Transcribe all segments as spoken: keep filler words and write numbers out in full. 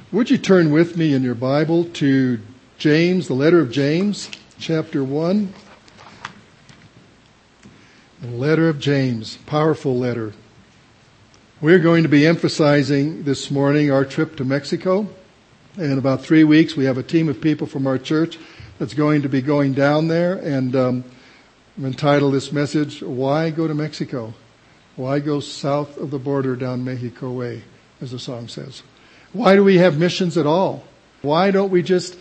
Would you turn with me in your Bible to James, the letter of James, chapter one. The letter of James, powerful letter. We're going to be emphasizing this morning our trip to Mexico. In about three weeks, we have a team of people from our church that's going to be going down there. And um, I've entitled this message, Why Go to Mexico? Why go south of the border down Mexico way, as the song says. Why do we have missions at all? Why don't we just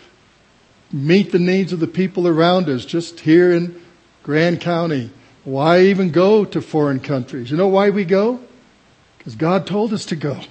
meet the needs of the people around us just here in Grand County? Why even go to foreign countries? You know why we go? Because God told us to go.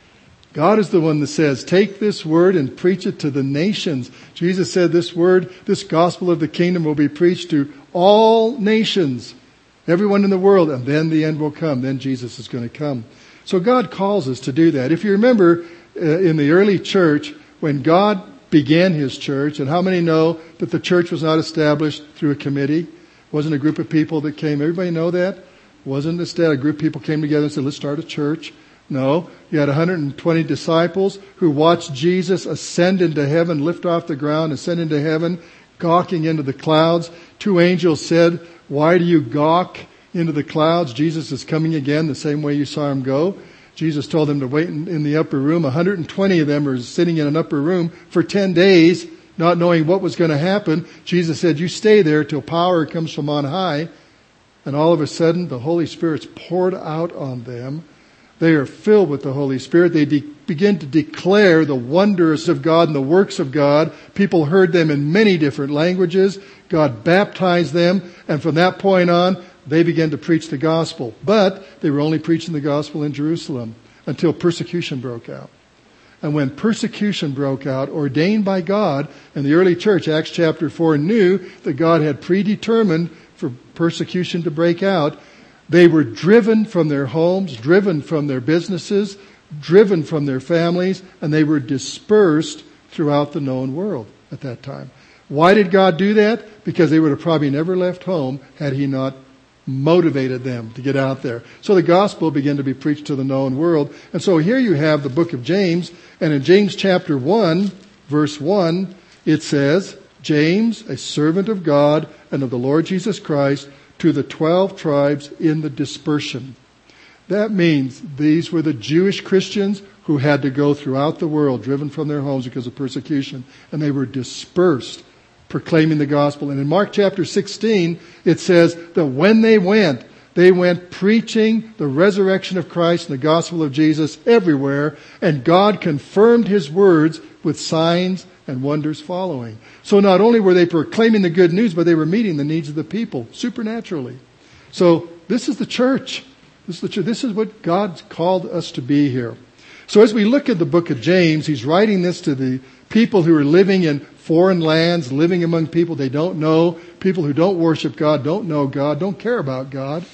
God is the one that says, take this word and preach it to the nations. Jesus said this word, this gospel of the kingdom will be preached to all nations, everyone in the world, and then the end will come. Then Jesus is going to come. So God calls us to do that. If you remember, uh, in the early church, when God began His church, and how many know that the church was not established through a committee? It wasn't a group of people that came. Everybody know that? It wasn't instead a group of people came together and said, let's start a church. No, you had one hundred twenty disciples who watched Jesus ascend into heaven, lift off the ground, ascend into heaven, gawking into the clouds. Two angels said, why do you gawk into the clouds? Jesus is coming again the same way you saw Him go. Jesus told them to wait in, in the upper room. one hundred twenty of them were sitting in an upper room for ten days, not knowing what was going to happen. Jesus said, you stay there till power comes from on high. And all of a sudden, the Holy Spirit's poured out on them. They are filled with the Holy Spirit. They de- begin to declare the wonders of God and the works of God. People heard them in many different languages. God baptized them. And from that point on, they began to preach the gospel. But they were only preaching the gospel in Jerusalem until persecution broke out. And when persecution broke out, ordained by God, and the early church, Acts chapter four, knew that God had predetermined for persecution to break out, they were driven from their homes, driven from their businesses, driven from their families, and they were dispersed throughout the known world at that time. Why did God do that? Because they would have probably never left home had He not motivated them to get out there. So the gospel began to be preached to the known world. And so here you have the book of James, and in James chapter one, verse one, it says, James, a servant of God and of the Lord Jesus Christ, to the twelve tribes in the dispersion. That means these were the Jewish Christians who had to go throughout the world, driven from their homes because of persecution, and they were dispersed, proclaiming the gospel. And in Mark chapter sixteen, it says that when they went, they went preaching the resurrection of Christ and the gospel of Jesus everywhere, and God confirmed His words with signs and wonders following. So not only were they proclaiming the good news, but they were meeting the needs of the people supernaturally. So this is the church. This is the church. This is what God's called us to be here. So as we look at the book of James, he's writing this to the people who are living in foreign lands, living among people they don't know, people who don't worship God, don't know God, don't care about God.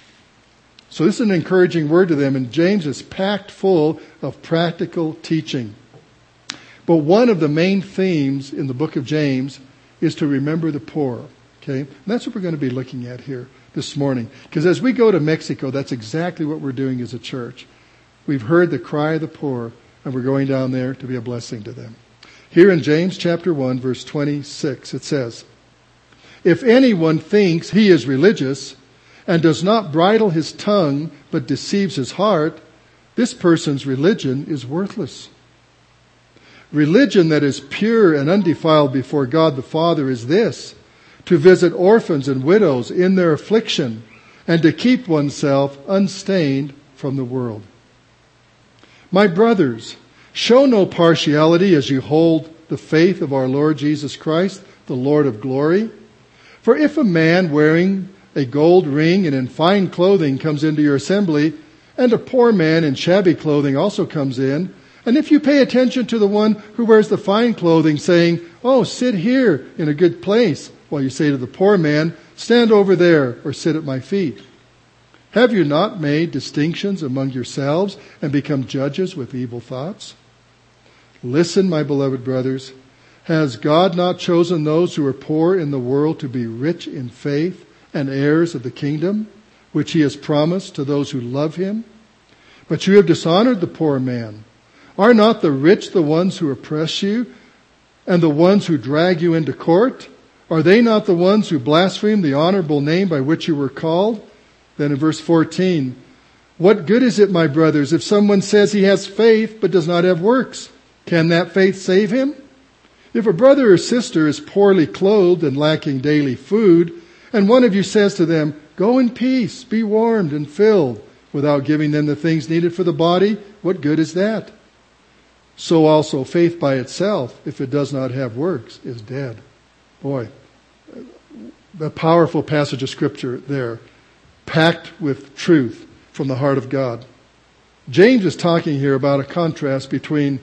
So this is an encouraging word to them, and James is packed full of practical teaching. But one of the main themes in the book of James is to remember the poor. Okay? And that's what we're going to be looking at here this morning. Because as we go to Mexico, that's exactly what we're doing as a church. We've heard the cry of the poor, and we're going down there to be a blessing to them. Here in James chapter one, verse twenty-six, it says, if anyone thinks he is religious and does not bridle his tongue but deceives his heart, this person's religion is worthless. Religion that is pure and undefiled before God the Father is this, to visit orphans and widows in their affliction and to keep oneself unstained from the world. My brothers, show no partiality as you hold the faith of our Lord Jesus Christ, the Lord of glory. For if a man wearing a gold ring and in fine clothing comes into your assembly, and a poor man in shabby clothing also comes in, and if you pay attention to the one who wears the fine clothing, saying, oh, sit here in a good place, while you say to the poor man, stand over there or sit at my feet. Have you not made distinctions among yourselves and become judges with evil thoughts? Listen, my beloved brothers, has God not chosen those who are poor in the world to be rich in faith and heirs of the kingdom, which He has promised to those who love Him? But you have dishonored the poor man. Are not the rich the ones who oppress you, and the ones who drag you into court? Are they not the ones who blaspheme the honorable name by which you were called? Then in verse fourteen, what good is it, my brothers, if someone says he has faith but does not have works? Can that faith save him? If a brother or sister is poorly clothed and lacking daily food, and one of you says to them, go in peace, be warmed and filled, without giving them the things needed for the body, what good is that? So also faith by itself, if it does not have works, is dead. Boy, the powerful passage of Scripture there, packed with truth from the heart of God. James is talking here about a contrast between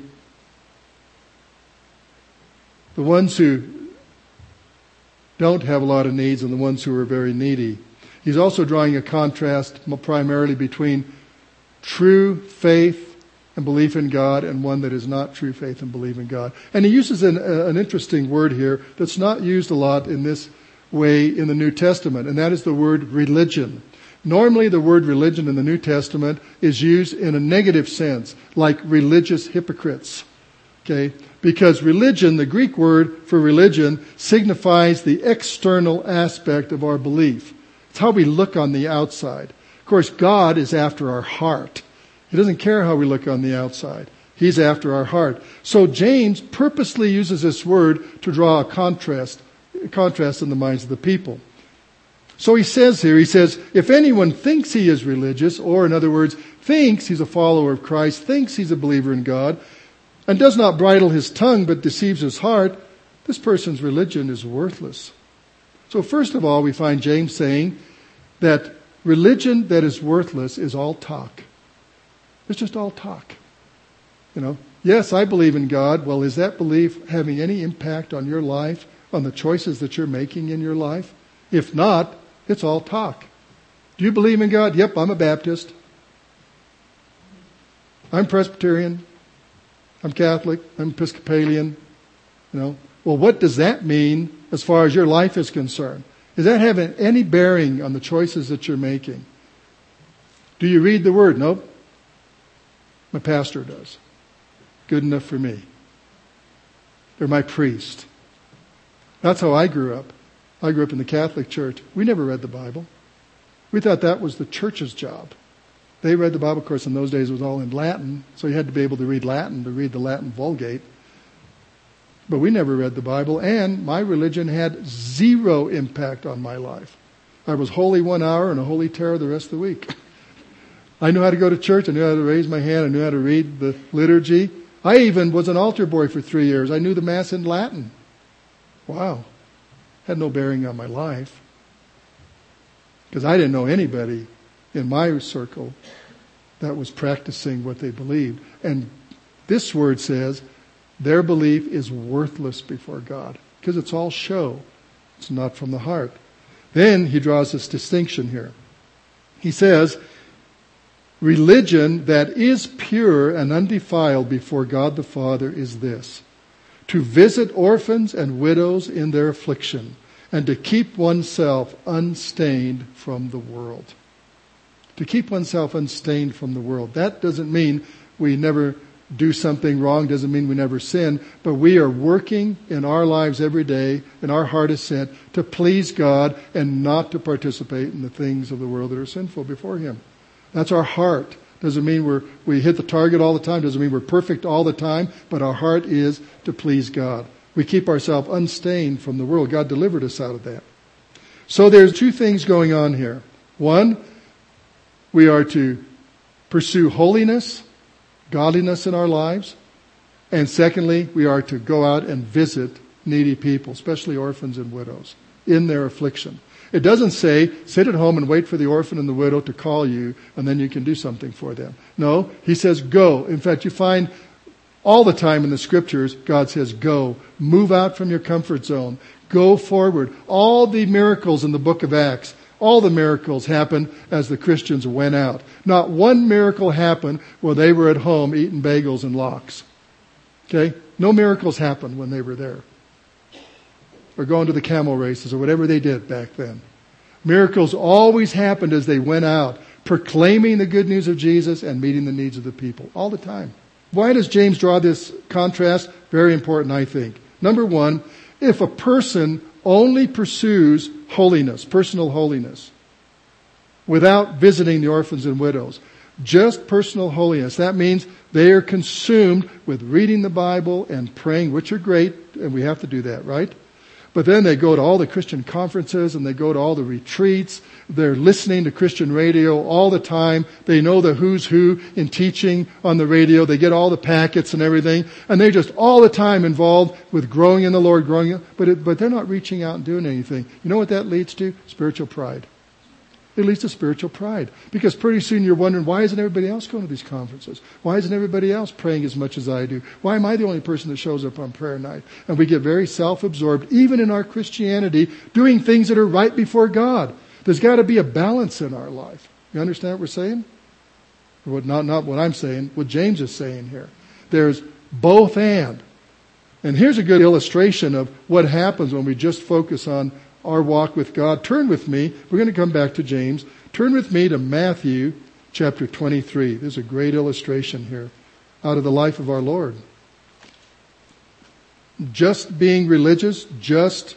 the ones who don't have a lot of needs and the ones who are very needy. He's also drawing a contrast primarily between true faith and belief in God and one that is not true faith and belief in God. And he uses an, uh, an interesting word here that's not used a lot in this way in the New Testament, and that is the word religion. Normally the word religion in the New Testament is used in a negative sense, like religious hypocrites. Okay? Because religion, the Greek word for religion, signifies the external aspect of our belief. It's how we look on the outside. Of course, God is after our heart. He doesn't care how we look on the outside. He's after our heart. So James purposely uses this word to draw a contrast, a contrast in the minds of the people. So he says here, he says, if anyone thinks he is religious, or in other words, thinks he's a follower of Christ, thinks he's a believer in God, and does not bridle his tongue but deceives his heart, this person's religion is worthless. So first of all, we find James saying that religion that is worthless is all talk. It's just all talk. You know, yes, I believe in God. Well, is that belief having any impact on your life, on the choices that you're making in your life? If not, it's all talk. Do you believe in God? Yep, I'm a Baptist. I'm Presbyterian. I'm Catholic. I'm Episcopalian. You know, well, what does that mean as far as your life is concerned? Is that having any bearing on the choices that you're making? Do you read the Word? Nope. My pastor does. Good enough for me. They're my priest. That's how I grew up. I grew up in the Catholic Church. We never read the Bible. We thought that was the church's job. They read the Bible, of course, in those days it was all in Latin, so you had to be able to read Latin to read the Latin Vulgate. But we never read the Bible, and my religion had zero impact on my life. I was holy one hour and a holy terror the rest of the week. I knew how to go to church. I knew how to raise my hand. I knew how to read the liturgy. I even was an altar boy for three years. I knew the Mass in Latin. Wow. Had no bearing on my life. Because I didn't know anybody in my circle that was practicing what they believed. And this word says their belief is worthless before God. Because it's all show. It's not from the heart. Then he draws this distinction here. He says, religion that is pure and undefiled before God the Father is this: to visit orphans and widows in their affliction, and to keep oneself unstained from the world. To keep oneself unstained from the world. That doesn't mean we never do something wrong, doesn't mean we never sin, but we are working in our lives every day, and our heart is set to please God and not to participate in the things of the world that are sinful before Him. That's our heart. Doesn't mean we're, we hit the target all the time. Doesn't mean we're perfect all the time. But our heart is to please God. We keep ourselves unstained from the world. God delivered us out of that. So there's two things going on here. One, we are to pursue holiness, godliness in our lives. And secondly, we are to go out and visit needy people, especially orphans and widows, in their affliction. It doesn't say, sit at home and wait for the orphan and the widow to call you, and then you can do something for them. No, he says go. In fact, you find all the time in the Scriptures, God says go. Move out from your comfort zone. Go forward. All the miracles in the book of Acts, all the miracles happened as the Christians went out. Not one miracle happened while they were at home eating bagels and lox. Okay? No miracles happened when they were there. Or going to the camel races or whatever they did back then. Miracles always happened as they went out, proclaiming the good news of Jesus and meeting the needs of the people. All the time. Why does James draw this contrast? Very important, I think. Number one, if a person only pursues holiness, personal holiness, without visiting the orphans and widows, just personal holiness, that means they are consumed with reading the Bible and praying, which are great, and we have to do that, right? But then they go to all the Christian conferences and they go to all the retreats. They're listening to Christian radio all the time. They know the who's who in teaching on the radio. They get all the packets and everything. And they're just all the time involved with growing in the Lord, growing in, but it, but they're not reaching out and doing anything. You know what that leads to? Spiritual pride. It leads to spiritual pride. Because pretty soon you're wondering, why isn't everybody else going to these conferences? Why isn't everybody else praying as much as I do? Why am I the only person that shows up on prayer night? And we get very self-absorbed, even in our Christianity, doing things that are right before God. There's got to be a balance in our life. You understand what we're saying? What, not, not what I'm saying, what James is saying here. There's both and. And here's a good illustration of what happens when we just focus on our walk with God. Turn with me. We're going to come back to James. Turn with me to Matthew chapter twenty-three. There's a great illustration here out of the life of our Lord. Just being religious, just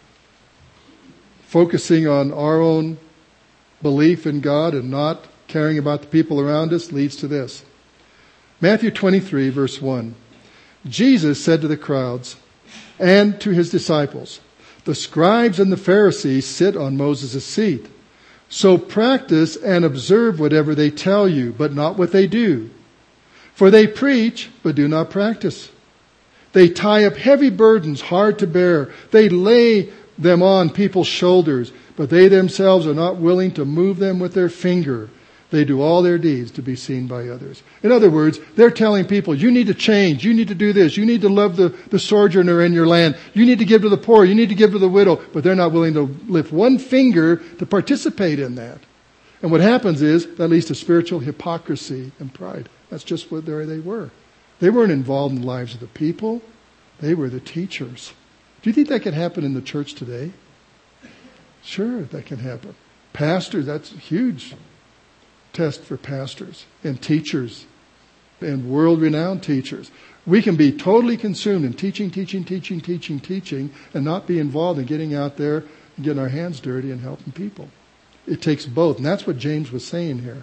focusing on our own belief in God and not caring about the people around us leads to this. Matthew twenty-three, verse one. Jesus said to the crowds and to his disciples, "The scribes and the Pharisees sit on Moses' seat. So practice and observe whatever they tell you, but not what they do. For they preach, but do not practice. They tie up heavy burdens hard to bear. They lay them on people's shoulders, but they themselves are not willing to move them with their finger. They do all their deeds to be seen by others." In other words, they're telling people, you need to change, you need to do this, you need to love the, the sojourner in your land, you need to give to the poor, you need to give to the widow, but they're not willing to lift one finger to participate in that. And what happens is, that leads to spiritual hypocrisy and pride. That's just what they were. They weren't involved in the lives of the people, they were the teachers. Do you think that can happen in the church today? Sure, that can happen. Pastors, that's huge. Test for pastors and teachers and world-renowned teachers. We can be totally consumed in teaching, teaching, teaching, teaching, teaching, and not be involved in getting out there and getting our hands dirty and helping people. It takes both, and that's what James was saying here.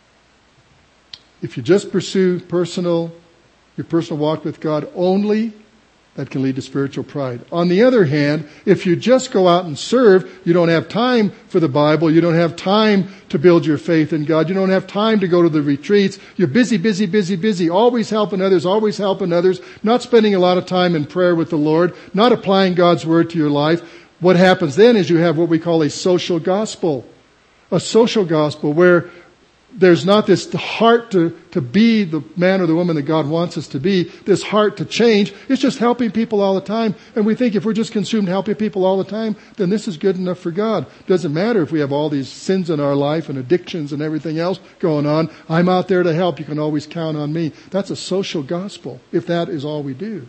If you just pursue personal, your personal walk with God only, that can lead to spiritual pride. On the other hand, if you just go out and serve, you don't have time for the Bible, you don't have time to build your faith in God, you don't have time to go to the retreats, you're busy, busy, busy, busy, always helping others, always helping others, not spending a lot of time in prayer with the Lord, not applying God's Word to your life. What happens then is you have what we call a social gospel. A social gospel where there's not this heart to, to be the man or the woman that God wants us to be, this heart to change. It's just helping people all the time. And we think if we're just consumed helping people all the time, then this is good enough for God. Doesn't matter if we have all these sins in our life and addictions and everything else going on. I'm out there to help. You can always count on me. That's a social gospel, if that is all we do.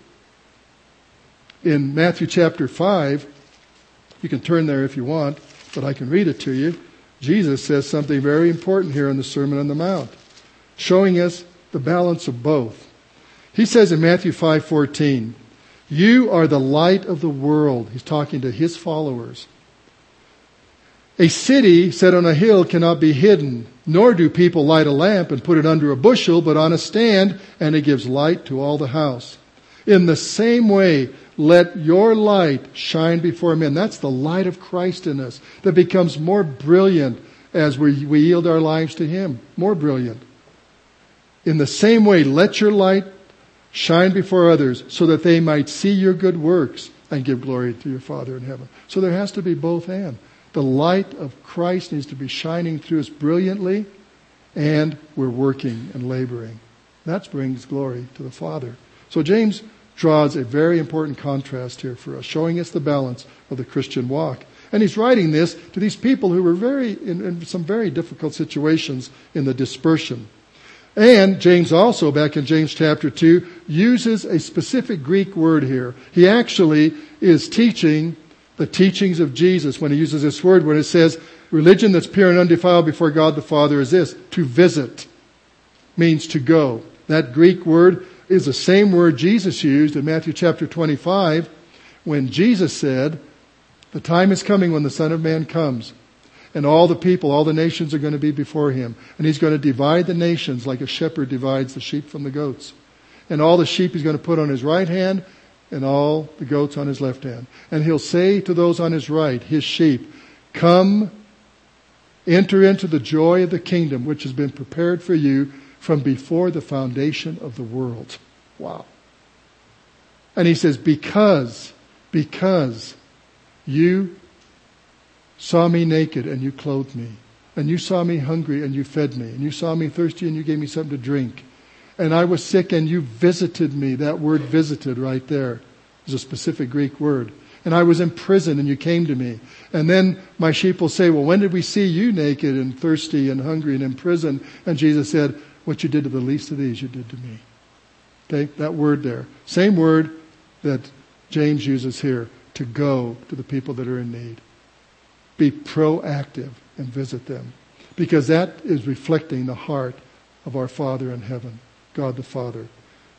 In Matthew chapter five, you can turn there if you want, but I can read it to you. Jesus says something very important here in the Sermon on the Mount, showing us the balance of both. He says in Matthew five fourteen, "You are the light of the world." He's talking to his followers. "A city set on a hill cannot be hidden, nor do people light a lamp and put it under a bushel, but on a stand, and it gives light to all the house. In the same way, let your light shine before men." That's the light of Christ in us that becomes more brilliant as we, we yield our lives to Him. More brilliant. "In the same way, let your light shine before others so that they might see your good works and give glory to your Father in heaven." So there has to be both and. The light of Christ needs to be shining through us brilliantly, and we're working and laboring. That brings glory to the Father. So James draws a very important contrast here for us, showing us the balance of the Christian walk. And he's writing this to these people who were very in, in some very difficult situations in the dispersion. And James also, back in James chapter two, uses a specific Greek word here. He actually is teaching the teachings of Jesus when he uses this word, when it says, religion that's pure and undefiled before God the Father is this: to visit, means to go. That Greek word is the same word Jesus used in Matthew chapter twenty-five when Jesus said, the time is coming when the Son of Man comes, and all the people, all the nations are going to be before him. And he's going to divide the nations like a shepherd divides the sheep from the goats. And all the sheep he's going to put on his right hand, and all the goats on his left hand. And he'll say to those on his right, his sheep, come, enter into the joy of the kingdom which has been prepared for you from before the foundation of the world. Wow. And he says, because, because you saw me naked and you clothed me, and you saw me hungry and you fed me, and you saw me thirsty and you gave me something to drink, and I was sick and you visited me. That word visited right there is a specific Greek word. And I was in prison and you came to me. And then my sheep will say, well, when did we see you naked and thirsty and hungry and in prison? And Jesus said, what you did to the least of these, you did to me. Okay, that word there. Same word that James uses here, to go to the people that are in need. Be proactive and visit them. Because that is reflecting the heart of our Father in heaven, God the Father.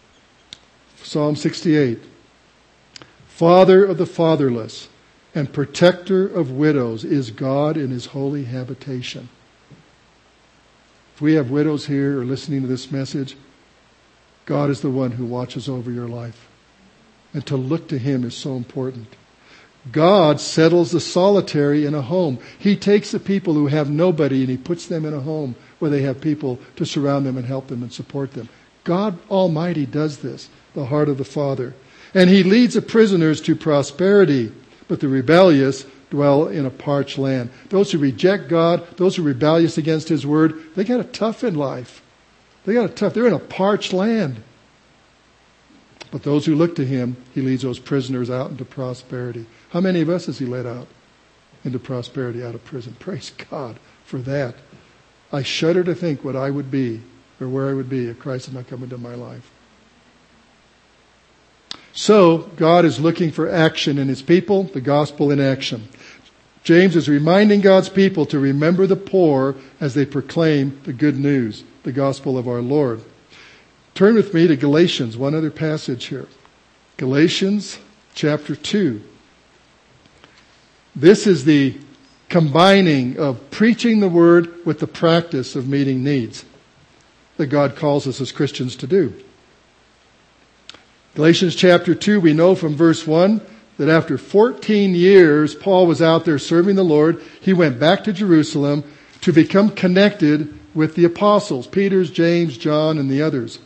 Psalm sixty-eight. Father of the fatherless and protector of widows is God in his holy habitation. If we have widows here or listening to this message, God is the one who watches over your life. And to look to him is so important. God settles the solitary in a home. He takes the people who have nobody and he puts them in a home where they have people to surround them and help them and support them. God Almighty does this, the heart of the Father. And he leads the prisoners to prosperity, but the rebellious dwell in a parched land. Those who reject God, those who are rebellious against his word, they got it tough in life. They got it tough. They're in a parched land. But those who look to him, he leads those prisoners out into prosperity. How many of us has he led out into prosperity, out of prison? Praise God for that. I shudder to think what I would be or where I would be if Christ had not come into my life. So, God is looking for action in his people, the gospel in action. James is reminding God's people to remember the poor as they proclaim the good news, the gospel of our Lord. Turn with me to Galatians, one other passage here. Galatians chapter two. This is the combining of preaching the word with the practice of meeting needs that God calls us as Christians to do. Galatians chapter two, we know from verse one that after fourteen years, Paul was out there serving the Lord. He went back to Jerusalem to become connected with the apostles, Peter, James, John, and the others.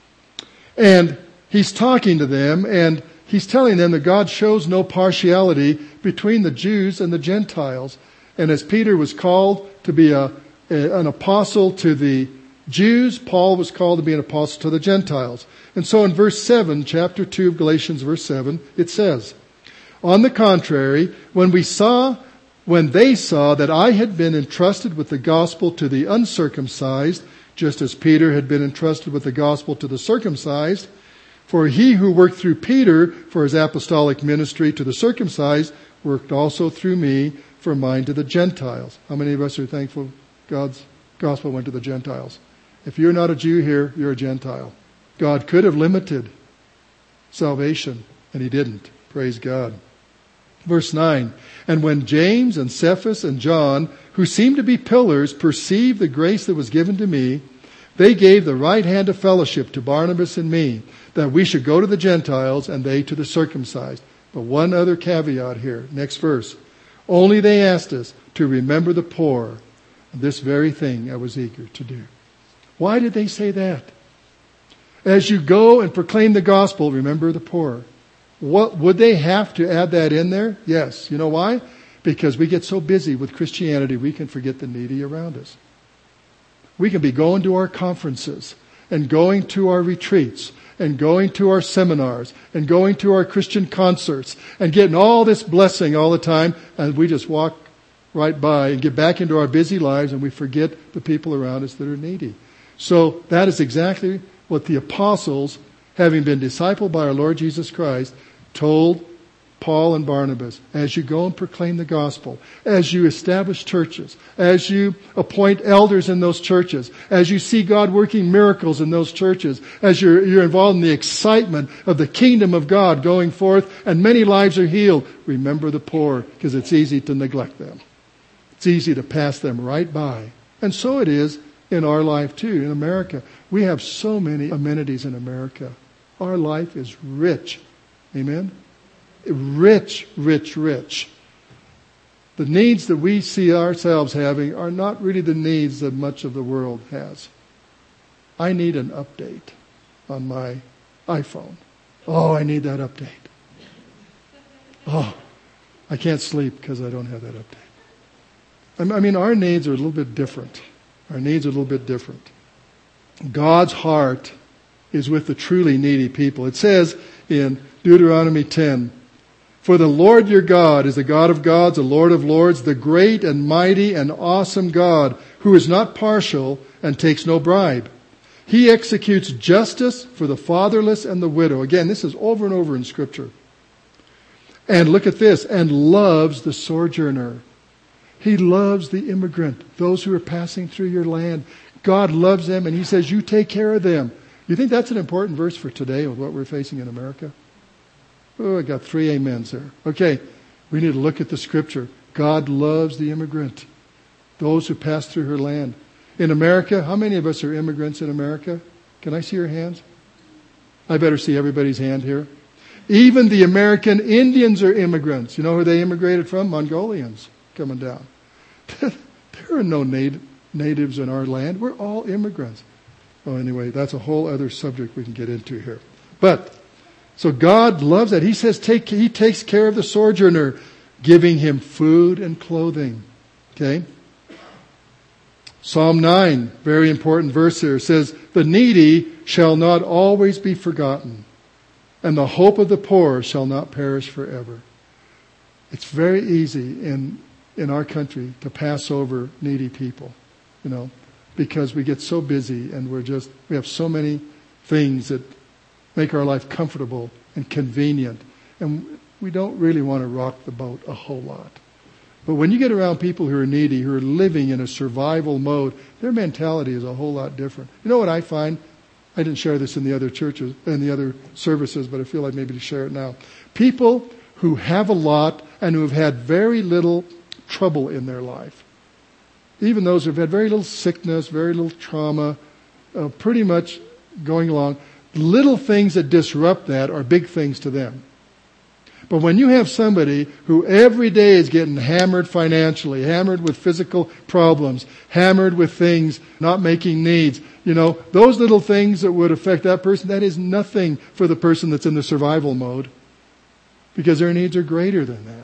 And he's talking to them, and he's telling them that God shows no partiality between the Jews and the Gentiles. And as Peter was called to be a, a an apostle to the Jews, Paul was called to be an apostle to the Gentiles. And so in verse seven, chapter two of Galatians, verse seven, it says, on the contrary, when we saw, when they saw that I had been entrusted with the gospel to the uncircumcised, just as Peter had been entrusted with the gospel to the circumcised, for he who worked through Peter for his apostolic ministry to the circumcised worked also through me for mine to the Gentiles. How many of us are thankful God's gospel went to the Gentiles? If you're not a Jew here, you're a Gentile. God could have limited salvation, and he didn't. Praise God. Verse nine, and when James and Cephas and John, who seemed to be pillars, perceived the grace that was given to me, they gave the right hand of fellowship to Barnabas and me, that we should go to the Gentiles and they to the circumcised. But one other caveat here. Next verse. Only they asked us to remember the poor. And this very thing I was eager to do. Why did they say that? As you go and proclaim the gospel, remember the poor. What would they have to add that in there? Yes. You know why? Because we get so busy with Christianity, we can forget the needy around us. We can be going to our conferences and going to our retreats and going to our seminars and going to our Christian concerts and getting all this blessing all the time, and we just walk right by and get back into our busy lives and we forget the people around us that are needy. So that is exactly what the apostles, having been discipled by our Lord Jesus Christ, told Paul and Barnabas, as you go and proclaim the gospel, as you establish churches, as you appoint elders in those churches, as you see God working miracles in those churches, as you're, you're involved in the excitement of the kingdom of God going forth and many lives are healed, remember the poor, because it's easy to neglect them. It's easy to pass them right by. And so it is in our life too, in America. We have so many amenities in America. Our life is rich. Amen? Rich, rich, rich. The needs that we see ourselves having are not really the needs that much of the world has. I need an update on my iPhone. Oh, I need that update. Oh, I can't sleep because I don't have that update. I mean, our needs are a little bit different. Our needs are a little bit different. God's heart is with the truly needy people. It says in Deuteronomy ten, "For the Lord your God is the God of gods, the Lord of lords, the great and mighty and awesome God, who is not partial and takes no bribe. He executes justice for the fatherless and the widow." Again, this is over and over in Scripture. And look at this, "and loves the sojourner." He loves the immigrant, those who are passing through your land. God loves them, and He says, you take care of them. You think that's an important verse for today with what we're facing in America? Oh, I got three amens there. Okay, we need to look at the Scripture. God loves the immigrant, those who pass through her land. In America, how many of us are immigrants in America? Can I see your hands? I better see everybody's hand here. Even the American Indians are immigrants. You know where they immigrated from? Mongolians coming down. There are no nat- natives in our land. We're all immigrants. Well, anyway, that's a whole other subject we can get into here. But, so God loves that. He says take, He takes care of the sojourner, giving him food and clothing. Okay? Psalm nine, very important verse here, says, "The needy shall not always be forgotten, and the hope of the poor shall not perish forever." It's very easy in in our country to pass over needy people, you know, because we get so busy and we're just, we have so many things that make our life comfortable and convenient. And we don't really want to rock the boat a whole lot. But when you get around people who are needy, who are living in a survival mode, their mentality is a whole lot different. You know what I find? I didn't share this in the other churches, in the other services, but I feel like maybe to share it now. People who have a lot and who have had very little trouble in their life, even those who have had very little sickness, very little trauma, uh, pretty much going along, little things that disrupt that are big things to them. But when you have somebody who every day is getting hammered financially, hammered with physical problems, hammered with things, not making needs, you know, those little things that would affect that person, that is nothing for the person that's in the survival mode, because their needs are greater than that.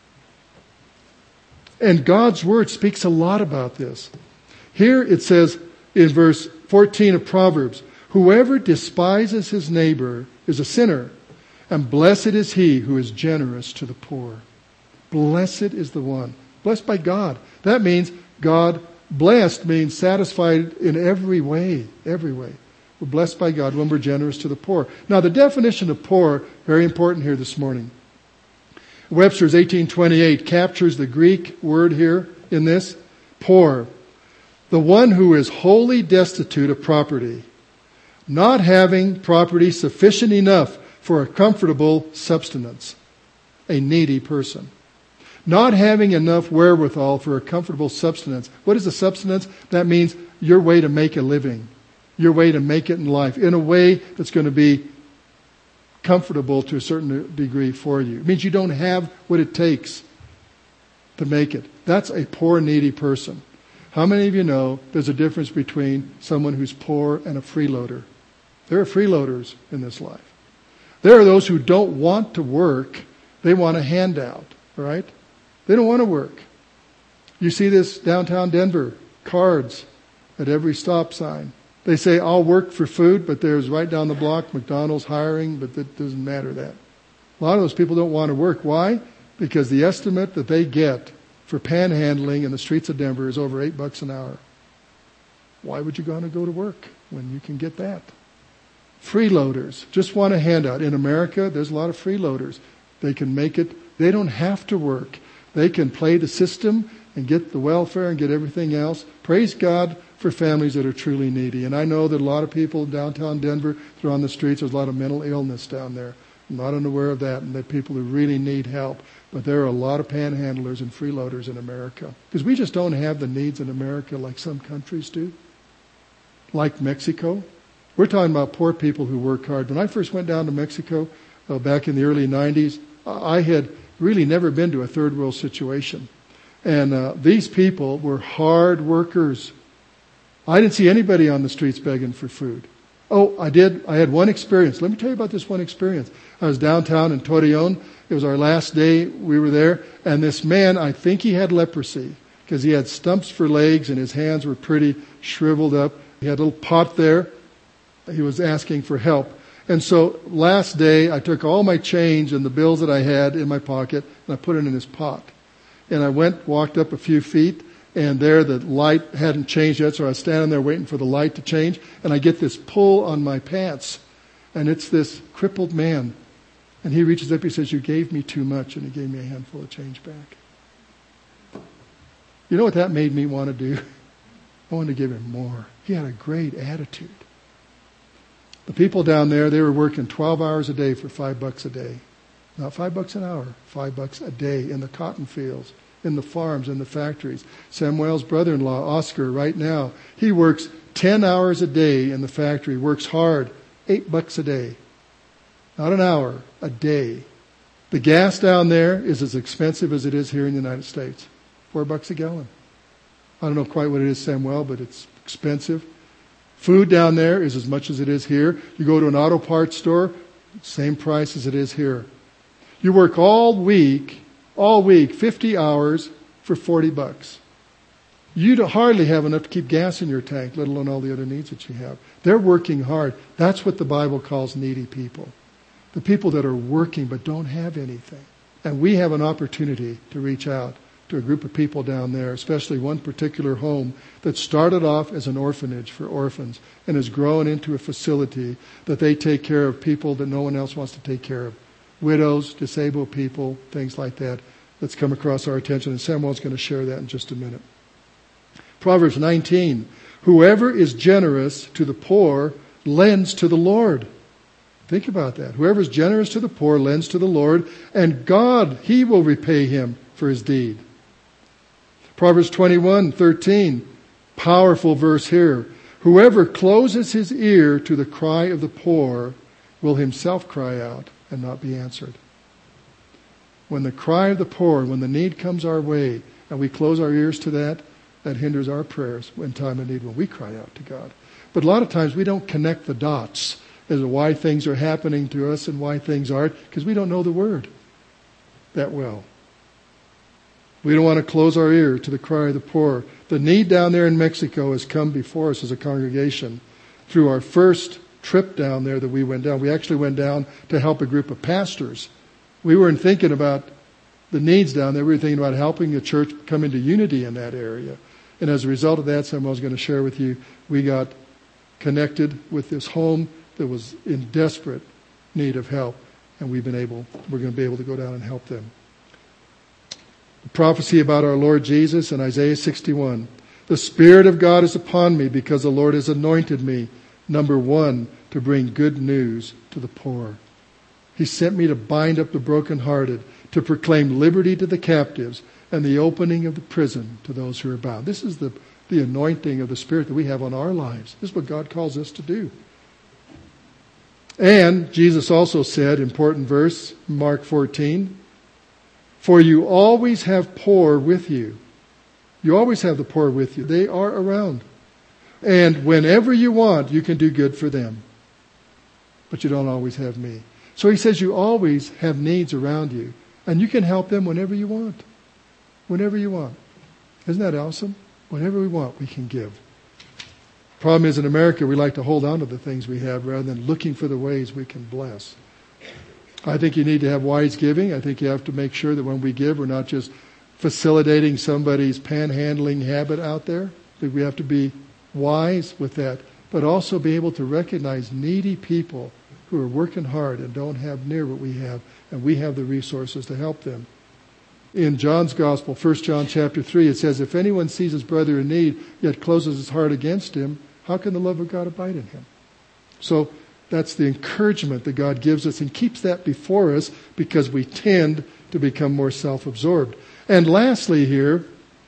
And God's Word speaks a lot about this. Here it says in verse fourteen of Proverbs, "Whoever despises his neighbor is a sinner, and blessed is he who is generous to the poor." Blessed is the one. Blessed by God. That means God, blessed means satisfied in every way. Every way. We're blessed by God when we're generous to the poor. Now the definition of poor, very important here this morning. Webster's eighteen twenty-eight captures the Greek word here in this. Poor. The one who is wholly destitute of property, not having property sufficient enough for a comfortable subsistence. A needy person. Not having enough wherewithal for a comfortable subsistence. What is a subsistence? That means your way to make a living. Your way to make it in life. In a way that's going to be comfortable to a certain degree for you. It means you don't have what it takes to make it. That's a poor, needy person. How many of you know there's a difference between someone who's poor and a freeloader? There are freeloaders in this life. There are those who don't want to work. They want a handout, right? They don't want to work. You see this downtown Denver, cards at every stop sign. They say, "I'll work for food," but there's right down the block, McDonald's hiring, but that doesn't matter that. A lot of those people don't want to work. Why? Because the estimate that they get for panhandling in the streets of Denver is over eight bucks an hour. Why would you want to go to work when you can get that? Freeloaders just want a handout. In America, there's a lot of freeloaders. They can make it. They don't have to work. They can play the system and get the welfare and get everything else. Praise God for families that are truly needy. And I know that a lot of people in downtown Denver, they're on the streets, there's a lot of mental illness down there. I'm not unaware of that, and that people who really need help. But there are a lot of panhandlers and freeloaders in America. Because we just don't have the needs in America like some countries do. Like Mexico. We're talking about poor people who work hard. When I first went down to Mexico uh, back in the early nineties, I had really never been to a third world situation. And uh, these people were hard workers. I didn't see anybody on the streets begging for food. Oh, I did. I had one experience. Let me tell you about this one experience. I was downtown in Torreon. It was our last day we were there. And this man, I think he had leprosy because he had stumps for legs and his hands were pretty shriveled up. He had a little pot there. He was asking for help. And so last day, I took all my change and the bills that I had in my pocket and I put it in his pot. And I went, walked up a few feet, and there the light hadn't changed yet, so I was standing there waiting for the light to change, and I get this pull on my pants, and it's this crippled man. And he reaches up, he says, "You gave me too much," and he gave me a handful of change back. You know what that made me want to do? I wanted to give him more. He had a great attitude. The people down there, they were working twelve hours a day for five bucks a day. Not five bucks an hour, five bucks a day in the cotton fields, in the farms, in the factories. Samuel's brother-in-law, Oscar, right now, he works ten hours a day in the factory, works hard, eight bucks a day. Not an hour, a day. The gas down there is as expensive as it is here in the United States. Four bucks a gallon. I don't know quite what it is, Samuel, but it's expensive. Food down there is as much as it is here. You go to an auto parts store, same price as it is here. You work all week, all week, fifty hours for forty bucks. You don't hardly have enough to keep gas in your tank, let alone all the other needs that you have. They're working hard. That's what the Bible calls needy people. The people that are working but don't have anything. And we have an opportunity to reach out to a group of people down there, especially one particular home that started off as an orphanage for orphans and has grown into a facility that they take care of people that no one else wants to take care of. Widows, disabled people, things like that. That's come across our attention, and Samuel's going to share that in just a minute. Proverbs nineteen, whoever is generous to the poor lends to the Lord. Think about that. Whoever is generous to the poor lends to the Lord, and God, He will repay him for his deed. Proverbs twenty-one thirteen, powerful verse here. Whoever closes his ear to the cry of the poor will himself cry out and not be answered. When the cry of the poor, when the need comes our way, and we close our ears to that, that hinders our prayers in time of need when we cry out to God. But a lot of times we don't connect the dots as to why things are happening to us and why things aren't, because we don't know the Word that well. We don't want to close our ear to the cry of the poor. The need down there in Mexico has come before us as a congregation through our first trip down there that we went down. We actually went down to help a group of pastors. We weren't thinking about the needs down there. We were thinking about helping the church come into unity in that area. And as a result of that, someone was going to share with you, we got connected with this home that was in desperate need of help. And we've been able, we're going to be able to go down and help them. The prophecy about our Lord Jesus in Isaiah sixty-one. The Spirit of God is upon me because the Lord has anointed me. Number one, to bring good news to the poor. He sent me to bind up the brokenhearted, to proclaim liberty to the captives, and the opening of the prison to those who are bound. This is the, the anointing of the Spirit that we have on our lives. This is what God calls us to do. And Jesus also said, important verse, Mark fourteen, for you always have poor with you. You always have the poor with you. They are around. And whenever you want, you can do good for them. But you don't always have me. So he says you always have needs around you. And you can help them whenever you want. Whenever you want. Isn't that awesome? Whenever we want, we can give. Problem is, in America, we like to hold on to the things we have rather than looking for the ways we can bless. I think you need to have wise giving. I think you have to make sure that when we give, we're not just facilitating somebody's panhandling habit out there. I think we have to be wise with that, but also be able to recognize needy people who are working hard and don't have near what we have, and we have the resources to help them. In John's Gospel, First John chapter three, it says, if anyone sees his brother in need, yet closes his heart against him, how can the love of God abide in him? So that's the encouragement that God gives us and keeps that before us because we tend to become more self-absorbed. And lastly here,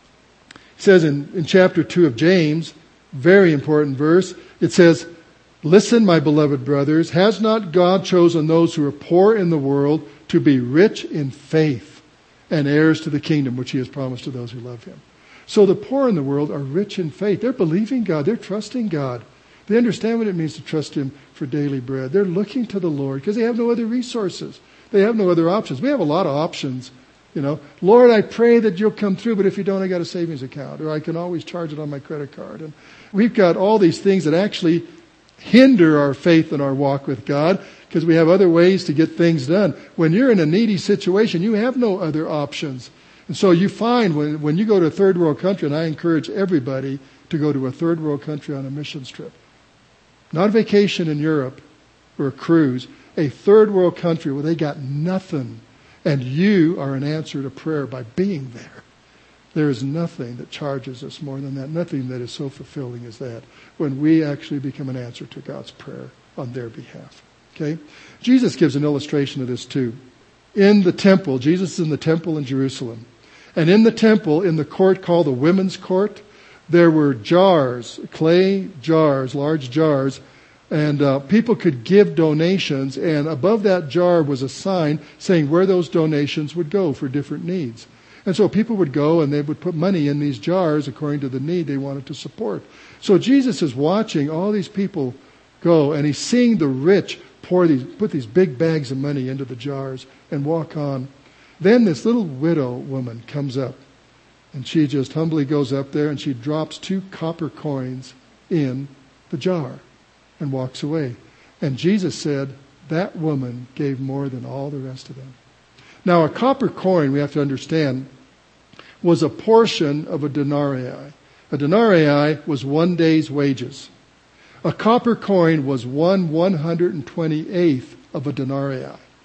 it says in, in chapter two of James, very important verse, it says, listen, my beloved brothers, has not God chosen those who are poor in the world to be rich in faith and heirs to the kingdom which he has promised to those who love him? So the poor in the world are rich in faith. They're believing God. They're trusting God. They understand what it means to trust him for daily bread. They're looking to the Lord because they have no other resources. They have no other options. We have a lot of options. You know, Lord, I pray that you'll come through, but if you don't, I got a savings account, or I can always charge it on my credit card. And we've got all these things that actually hinder our faith and our walk with God because we have other ways to get things done. When you're in a needy situation, you have no other options. And so you find when, when you go to a third world country, and I encourage everybody to go to a third world country on a missions trip. Not a vacation in Europe or a cruise, a third world country where they got nothing. And you are an answer to prayer by being there. There is nothing that charges us more than that. Nothing that is so fulfilling as that. When we actually become an answer to God's prayer on their behalf. Okay? Jesus gives an illustration of this too. In the temple, Jesus is in the temple in Jerusalem. And in the temple, in the court called the women's court, there were jars, clay jars, large jars, and uh, people could give donations, and above that jar was a sign saying where those donations would go for different needs. And so people would go and they would put money in these jars according to the need they wanted to support. So Jesus is watching all these people go, and he's seeing the rich pour these, put these big bags of money into the jars and walk on. Then this little widow woman comes up, and she just humbly goes up there and she drops two copper coins in the jar and walks away. And Jesus said, that woman gave more than all the rest of them. Now, a copper coin, we have to understand, was a portion of a denarii. A denarii was one day's wages. A copper coin was one one hundred twenty-eighth of a denarii.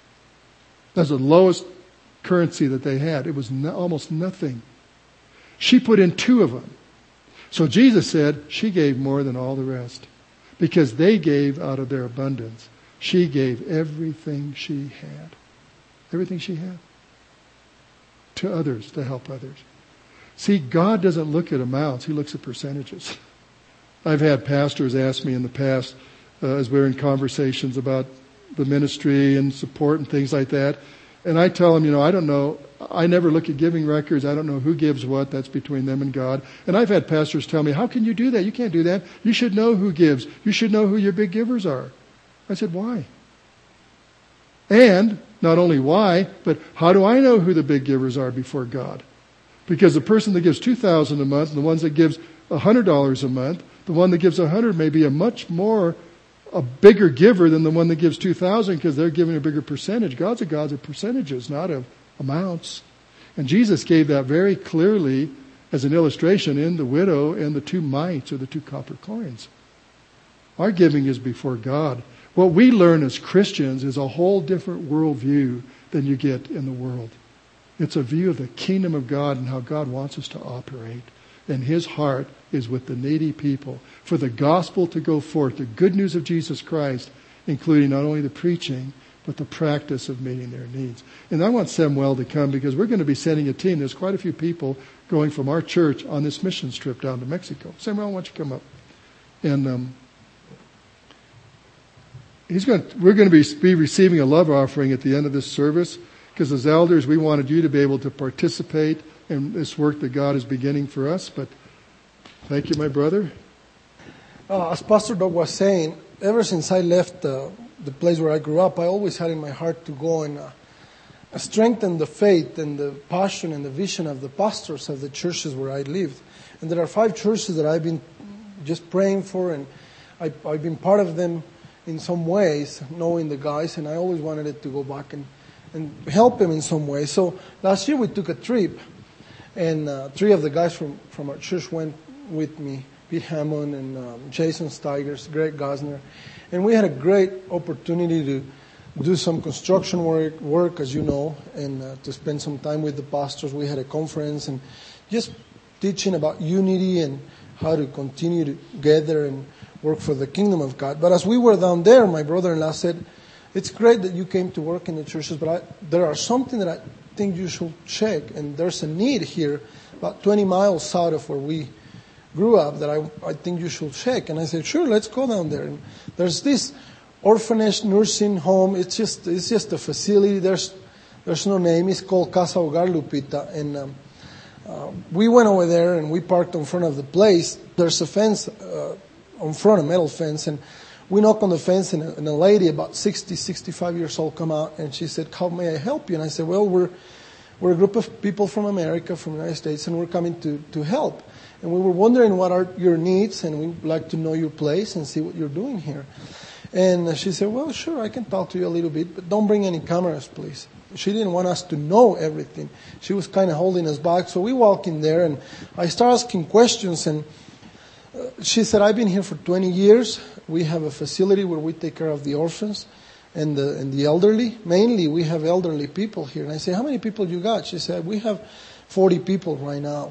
That's the lowest currency that they had. It was no, almost nothing. She put in two of them. So Jesus said she gave more than all the rest. Because they gave out of their abundance. She gave everything she had. Everything she had. To others, to help others. See, God doesn't look at amounts. He looks at percentages. I've had pastors ask me in the past, uh, as we were in conversations about the ministry and support and things like that. And I tell them, you know, I don't know. I never look at giving records. I don't know who gives what. That's between them and God. And I've had pastors tell me, how can you do that? You can't do that. You should know who gives. You should know who your big givers are. I said, why? And not only why, but how do I know who the big givers are before God? Because the person that gives two thousand dollars a month and the ones that gives one hundred dollars a month, the one that gives one hundred dollars may be a much more, a bigger giver than the one that gives two thousand dollars because they're giving a bigger percentage. God's a God of percentages, not of amounts. And Jesus gave that very clearly as an illustration in the widow and the two mites or the two copper coins. Our giving is before God. What we learn as Christians is a whole different worldview than you get in the world. It's a view of the kingdom of God and how God wants us to operate. And his heart is with the needy people. For the gospel to go forth, the good news of Jesus Christ, including not only the preaching, but the practice of meeting their needs. And I want Samuel to come because we're going to be sending a team. There's quite a few people going from our church on this missions trip down to Mexico. Samuel, why don't you come up? And um, he's going to, we're going to be, be receiving a love offering at the end of this service because as elders, we wanted you to be able to participate in this work that God is beginning for us. But thank you, my brother. Uh, as Pastor Doug was saying, ever since I left uh, the place where I grew up, I always had in my heart to go and uh, strengthen the faith and the passion and the vision of the pastors of the churches where I lived. And there are five churches that I've been just praying for, and I, I've been part of them in some ways, knowing the guys, and I always wanted it to go back and, and help them in some way. So last year we took a trip, and uh, three of the guys from, from our church went with me Pete Hammond and um, Jason Steigers, Greg Gosner. And we had a great opportunity to do some construction work, work as you know, and uh, to spend some time with the pastors. We had a conference and just teaching about unity and how to continue together and work for the kingdom of God. But as we were down there, my brother-in-law said, it's great that you came to work in the churches, but I, there are something that I think you should check. And there's a need here about twenty miles south of where we grew up that I, I think you should check. And I said, sure, let's go down there. And there's this orphanage nursing home. It's just it's just a facility. There's there's no name. It's called Casa Hogar Lupita. And um, uh, we went over there and we parked in front of the place. There's a fence uh, in front, a metal fence. And we knock on the fence and a, and a lady about sixty, sixty-five years old come out and she said, how may I help you? And I said, well, we're we're a group of people from America, from the United States, and we're coming to, to help. And we were wondering what are your needs, and we'd like to know your place and see what you're doing here. And she said, well, sure, I can talk to you a little bit, but don't bring any cameras, please. She didn't want us to know everything. She was kind of holding us back. So we walk in there, and I start asking questions, and she said, I've been here for twenty years. We have a facility where we take care of the orphans and the, and the elderly. Mainly, we have elderly people here. And I say, how many people you got? She said, we have forty people right now.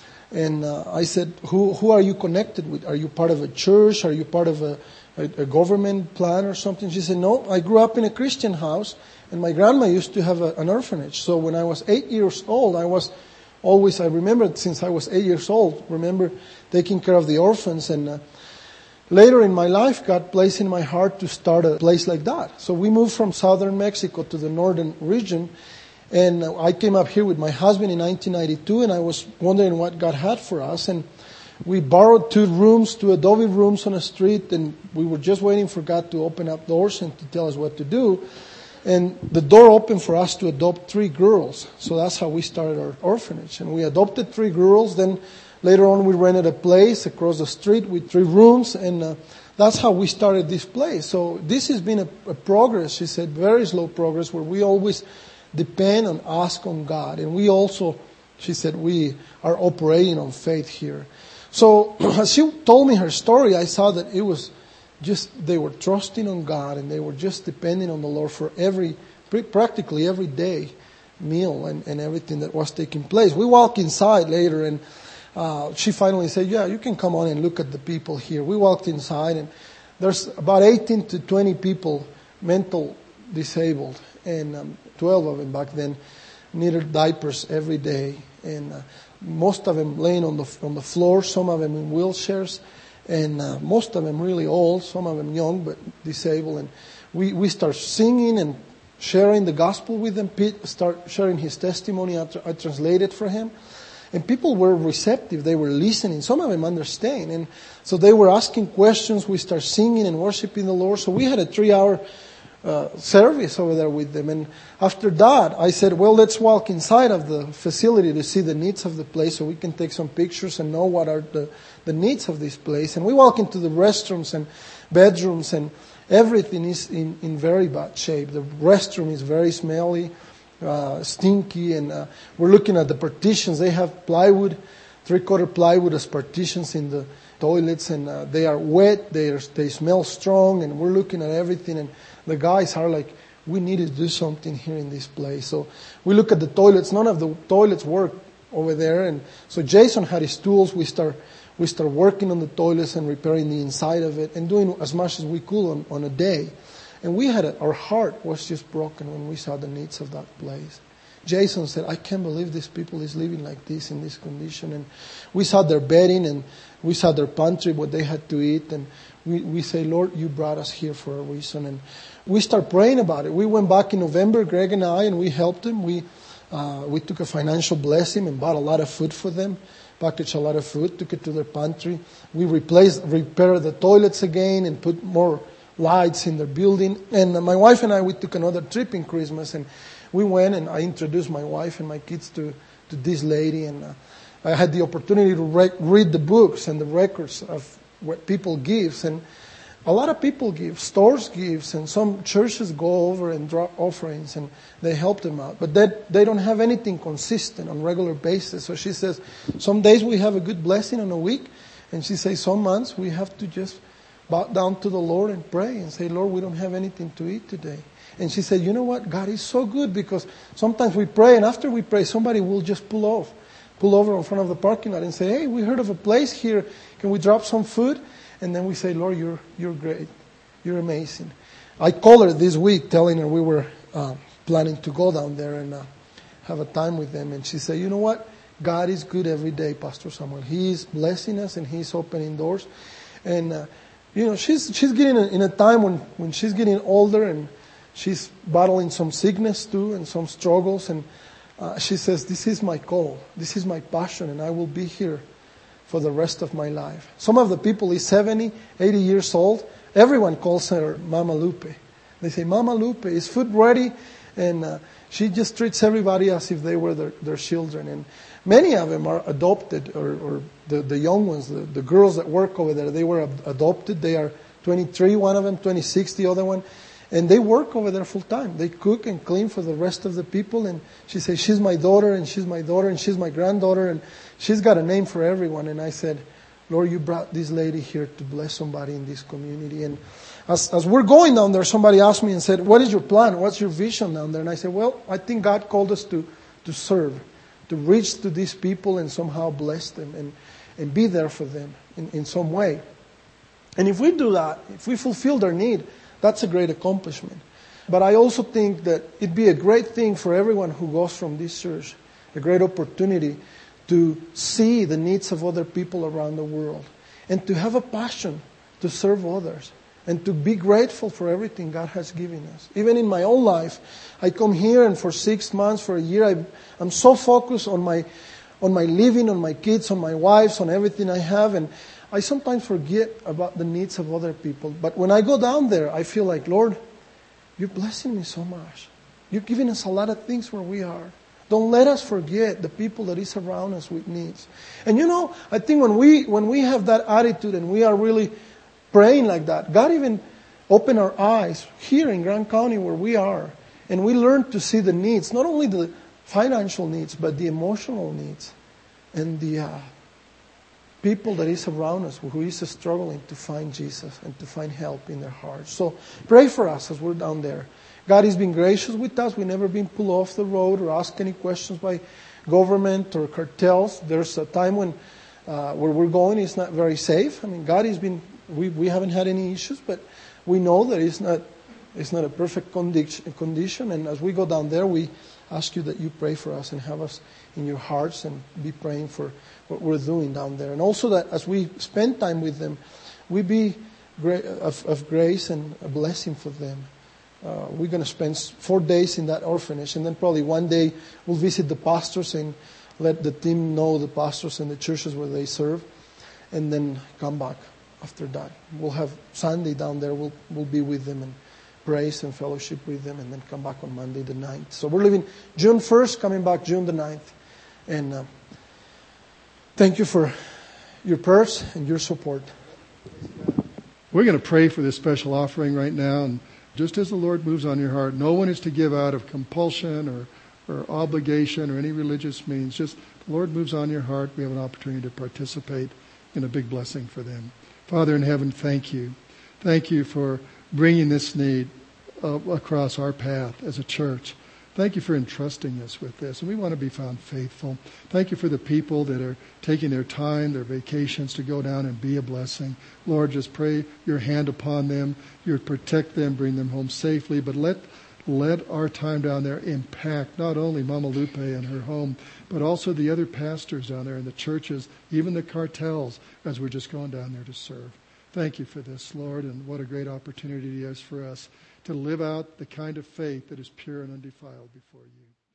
And uh, I said, who who are you connected with? Are you part of a church? Are you part of a, a, a government plan or something? She said, no, I grew up in a Christian house, and my grandma used to have a, an orphanage. So when I was eight years old, I was always, I remember since I was eight years old, remember taking care of the orphans. And uh, later in my life, God placed in my heart to start a place like that. So we moved from southern Mexico to the northern region. And I came up here with my husband in nineteen ninety-two, and I was wondering what God had for us. And we borrowed two rooms, two adobe rooms on a street, and we were just waiting for God to open up doors and to tell us what to do. And the door opened for us to adopt three girls. So that's how we started our orphanage. And we adopted three girls. Then later on, we rented a place across the street with three rooms, and uh, that's how we started this place. So this has been a, a progress, she said, very slow progress, where we always depend and ask on God. And we also, she said, we are operating on faith here. So as she told me her story, I saw that it was just, they were trusting on God and they were just depending on the Lord for every, practically every day meal and, and everything that was taking place. We walked inside later and uh, she finally said, yeah, you can come on and look at the people here. We walked inside and there's about eighteen to twenty people mental disabled, and um, twelve of them back then needed diapers every day, and uh, most of them laying on the on the floor, some of them in wheelchairs, and uh, most of them really old, some of them young but disabled. And we we start singing and sharing the gospel with them. Pete start sharing his testimony. I, I translated for him, and people were receptive. They were listening. Some of them understand, and so they were asking questions. We start singing and worshiping the Lord. So we had a three-hour Uh, service over there with them. And after that, I said, well, let's walk inside of the facility to see the needs of the place so we can take some pictures and know what are the, the needs of this place. And we walk into the restrooms and bedrooms, and everything is in, in very bad shape. The restroom is very smelly, uh, stinky, and uh, we're looking at the partitions. They have plywood, three-quarter plywood as partitions in the toilets, and uh, they are wet, they are, they smell strong, and we're looking at everything. And the guys are like, we need to do something here in this place. So we look at the toilets. None of the toilets work over there. And so Jason had his tools. We start we start working on the toilets and repairing the inside of it and doing as much as we could on, on a day. And we had a, our heart was just broken when we saw the needs of that place. Jason said, I can't believe this people is living like this in this condition. And we saw their bedding and we saw their pantry, what they had to eat. And we, we say, Lord, you brought us here for a reason. And we start praying about it. We went back in November, Greg and I, and we helped them. We uh, we took a financial blessing and bought a lot of food for them, packaged a lot of food, took it to their pantry. We replaced, repaired the toilets again and put more lights in their building. And uh, my wife and I, we took another trip in Christmas, and we went and I introduced my wife and my kids to, to this lady. And uh, I had the opportunity to re- read the books and the records of what people give. And a lot of people give, stores give, and some churches go over and drop offerings and they help them out. But that they don't have anything consistent on a regular basis. So she says, some days we have a good blessing on a week, And she says, some months we have to just bow down to the Lord and pray and say, Lord, we don't have anything to eat today. And she said, you know what? God is so good, because sometimes we pray, and after we pray, somebody will just pull off, pull over in front of the parking lot and say, hey, we heard of a place here. Can we drop some food? And then we say, Lord, you're you're great. You're amazing. I called her this week telling her we were uh, planning to go down there and uh, have a time with them. And she said, you know what? God is good every day, Pastor Samuel. He is blessing us and He's opening doors. And, uh, you know, she's she's getting in a time when, when she's getting older, and she's battling some sickness too and some struggles. And uh, she says, this is my call. This is my passion, and I will be here for the rest of my life. Some of the people is seventy, eighty years old. Everyone calls her Mama Lupe. They say, Mama Lupe, is food ready? And uh, she just treats everybody as if they were their, their children. And many of them are adopted, or, or the, the young ones, the, the girls that work over there, they were ad- adopted. They are twenty-three, one of them, twenty-six, the other one. And they work over there full time. They cook and clean for the rest of the people. And she says, she's my daughter, and she's my daughter, and she's my granddaughter. And she's got a name for everyone. And I said, Lord, you brought this lady here to bless somebody in this community. And as, as we're going down there, somebody asked me and said, what is your plan? What's your vision down there? And I said, well, I think God called us to, to serve, to reach to these people and somehow bless them and, and be there for them in, in some way. And if we do that, if we fulfill their need, that's a great accomplishment. But I also think that it'd be a great thing for everyone who goes from this church, a great opportunity to see the needs of other people around the world, and to have a passion to serve others, and to be grateful for everything God has given us. Even in my own life, I come here, and for six months, for a year, I, I'm so focused on my, on my living, on my kids, on my wives, on everything I have, and I sometimes forget about the needs of other people. But when I go down there, I feel like, Lord, you're blessing me so much. You're giving us a lot of things where we are. Don't let us forget the people that is around us with needs. And you know, I think when we when we have that attitude and we are really praying like that, God even opened our eyes here in Grand County where we are. And we learn to see the needs, not only the financial needs, but the emotional needs. And the uh, people that is around us who is struggling to find Jesus and to find help in their hearts. So pray for us as we're down there. God has been gracious with us. We've never been pulled off the road or asked any questions by government or cartels. There's a time when uh, where we're going is not very safe. I mean, God has been, we, we haven't had any issues, but we know that it's not, it's not a perfect condi- condition. And as we go down there, we ask you that you pray for us and have us in your hearts and be praying for what we're doing down there. And also that as we spend time with them, we be gra- of, of grace and a blessing for them. Uh, we're going to spend four days in that orphanage, and then probably one day we'll visit the pastors and let the team know the pastors and the churches where they serve, and then come back after that. We'll have Sunday down there. We'll we'll be with them and praise and fellowship with them, and then come back on Monday the ninth. So we're leaving June first, coming back June the ninth. And uh, thank you for your prayers and your support. We're going to pray for this special offering right now, and just as the Lord moves on your heart, no one is to give out of compulsion or, or obligation or any religious means. Just the Lord moves on your heart, we have an opportunity to participate in a big blessing for them. Father in heaven, thank you. Thank you for bringing this need uh, across our path as a church. Thank you for entrusting us with this, and we want to be found faithful. Thank you for the people that are taking their time, their vacations to go down and be a blessing. Lord, just pray your hand upon them. You protect them, bring them home safely, but let let our time down there impact not only Mama Lupe and her home, but also the other pastors down there in the churches, even the cartels, as we're just going down there to serve. Thank you for this, Lord, and what a great opportunity it is for us to live out the kind of faith that is pure and undefiled before you.